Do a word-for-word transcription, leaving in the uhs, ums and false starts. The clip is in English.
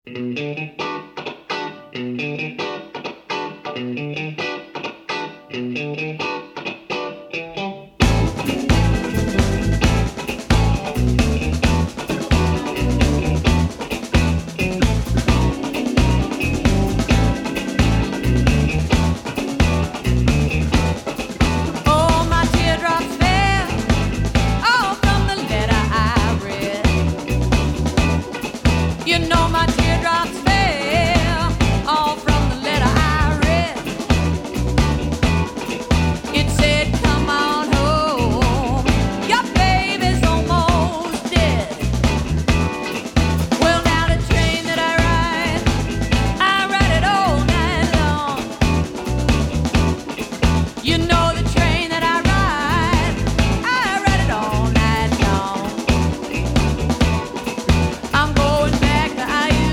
Oh, my teardrops fell, all from the letter I read. You know my teardrops fell.